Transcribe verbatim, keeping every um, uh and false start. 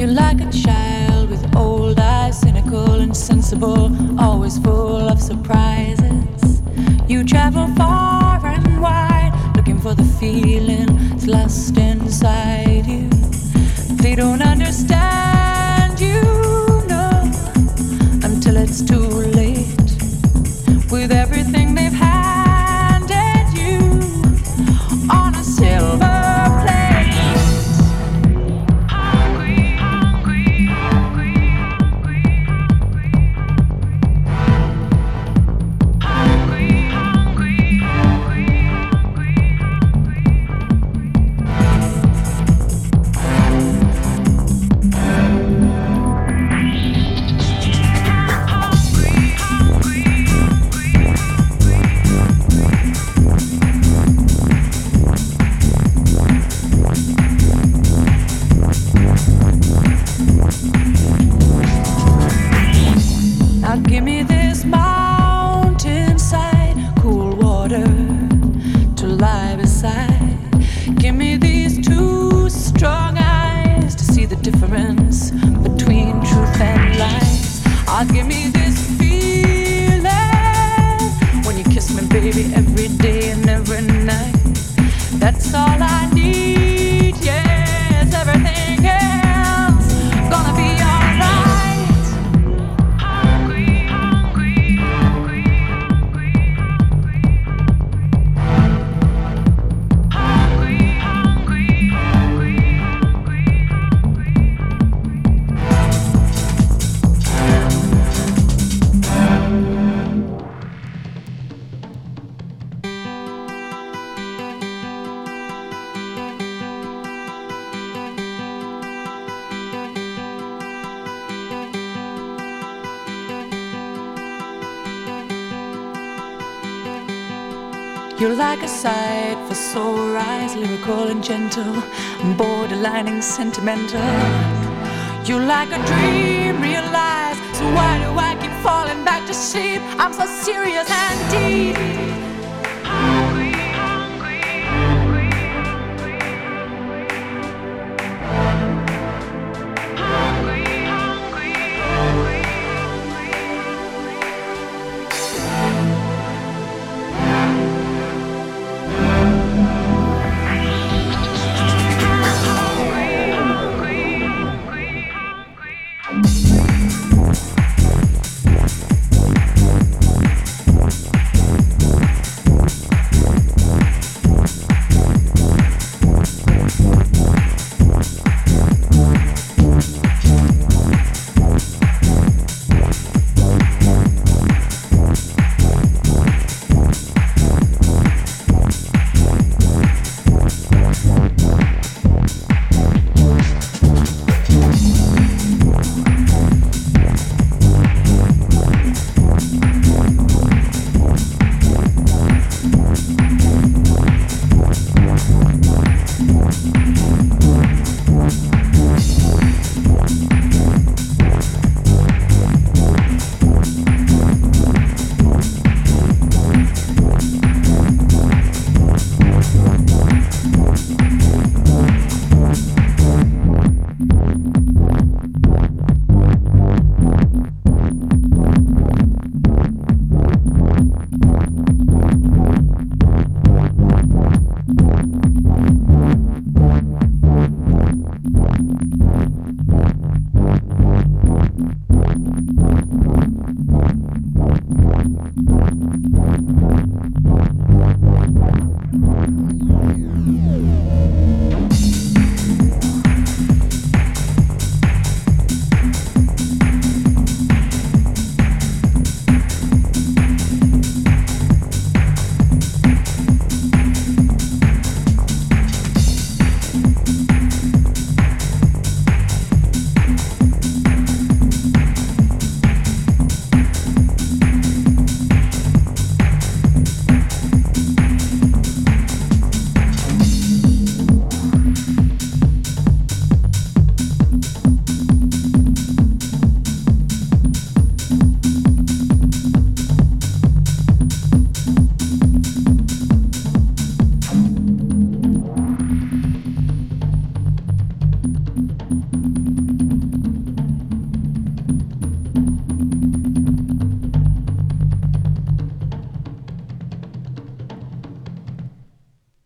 You're like a child with old eyes, cynical and sensible, always full of surprises. You travel far and wide, looking for the feeling that's lost inside you. They don't understand you, no, until it's too late. With everything they've handed you on a silver plate. Hungry, hungry, hungry, hungry, hungry, hungry, hungry, give me this mountainside, cool water to lie beside. Give me these two strong eyes to see the difference between truth and lies. Ah, give me this feeling when you kiss me, baby, every day and every night. That's all I need, yes, everything else gonna be alright. You're like a sight for sore eyes, lyrical and gentle, borderlining sentimental. You're like a dream realized, so why do I keep falling back to sleep? I'm so serious and deep.